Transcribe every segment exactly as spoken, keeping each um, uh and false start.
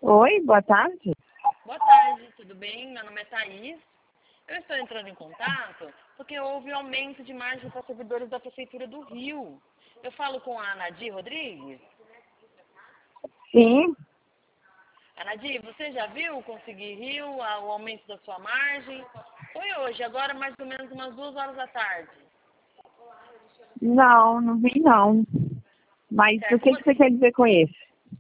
Oi, boa tarde. Boa tarde, tudo bem? Meu nome é Thaís. Eu estou entrando em contato porque houve aumento de margem para servidores da Prefeitura do Rio. Eu falo com a Anadir Rodrigues. Sim. Anadir, você já viu Conseguir Rio, o aumento da sua margem? Foi hoje, agora mais ou menos umas duas horas da tarde. Não, não vi não. Mas Certo, o que, que você quer dizer com isso?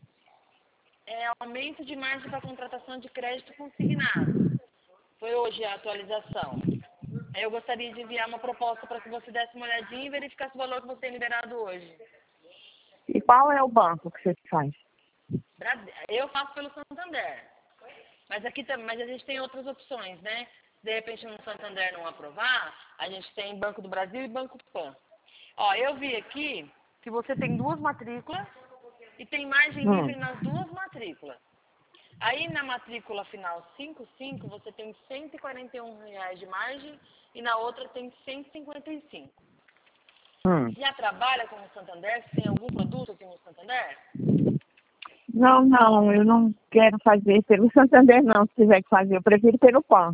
é aumento de margem para contratação de crédito consignado. Foi hoje a atualização. Aí eu gostaria de enviar uma proposta para que você desse uma olhadinha e verificasse o valor que você tem liberado hoje. E qual é o banco que você faz? Eu faço pelo Santander. Mas aqui também, mas a gente tem outras opções, né? Se de repente no Santander não aprovar, a gente tem Banco do Brasil e Banco Pan. Ó, eu vi aqui que você tem duas matrículas e tem margem Hum. livre nas duas matrículas. Aí na matrícula final cinco cinco você tem cento e quarenta e um reais de margem e na outra tem cento e cinquenta e cinco. Hum. Já trabalha com o Santander? Você tem algum produto aqui no Santander? Não, não, eu não quero fazer pelo Santander não, se tiver que fazer, eu prefiro pelo Pan.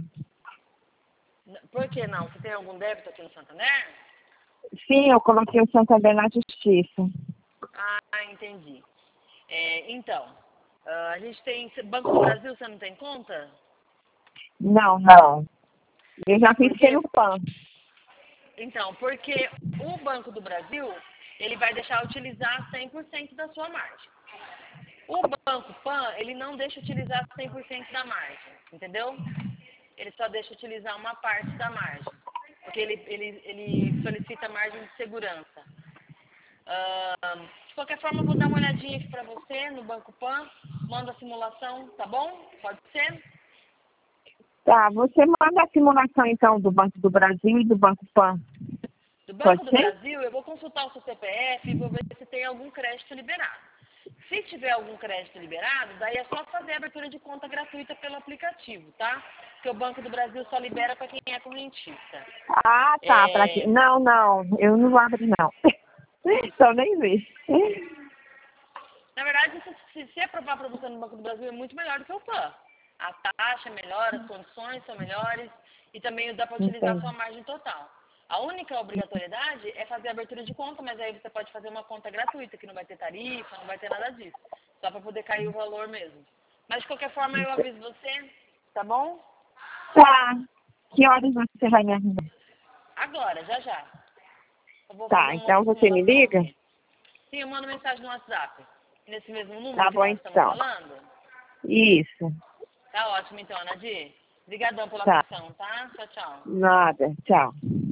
Por que não? Você tem algum débito aqui no Santander? Sim, eu coloquei o Santander na justiça. Ah, entendi. É, então, ah, a gente tem Banco do Brasil, você não tem conta? Não, não. Eu já fiz Porque, pelo Pan. então, porque o Banco do Brasil, ele vai deixar utilizar cem por cento da sua margem. O Banco Pan, ele não deixa utilizar cem por cento da margem, entendeu? Ele só deixa utilizar uma parte da margem, porque ele, ele, ele solicita margem de segurança. Ah, de qualquer forma, eu vou dar uma olhadinha aqui para você no Banco Pan, manda a simulação, tá bom? Pode ser? Tá, você manda a simulação então do Banco do Brasil e do Banco Pan. Do Pode Banco do ser? Brasil, eu vou consultar o seu C P F e vou ver se tem algum crédito liberado. Se tiver algum crédito liberado, daí é só fazer a abertura de conta gratuita pelo aplicativo, tá? Porque o Banco do Brasil só libera para quem é correntista. Ah, tá. Pra quê? É, Não, não, eu não vou abrir, não. Então nem vi. na verdade, se, se aprovar para você no Banco do Brasil, é muito melhor do que o Pan. A taxa é melhor, as condições são melhores e também dá para utilizar a sua Entendi. margem total. A única obrigatoriedade é fazer a abertura de conta, mas aí você pode fazer uma conta gratuita, que não vai ter tarifa, não vai ter nada disso. Só para poder cair o valor mesmo. Mas de qualquer forma eu aviso você, tá bom? Tá. Que horas você vai me arrumar? Agora, já já. Eu vou fazer Tá, uma então outra você me simulação liga? aqui. Sim, eu mando mensagem no WhatsApp. Nesse mesmo número Tá que bom nós estamos então. falando. Isso. Tá ótimo então, Nadir. Obrigadão pela Tá. atenção, tá? Tchau, tchau. Nada. Tchau.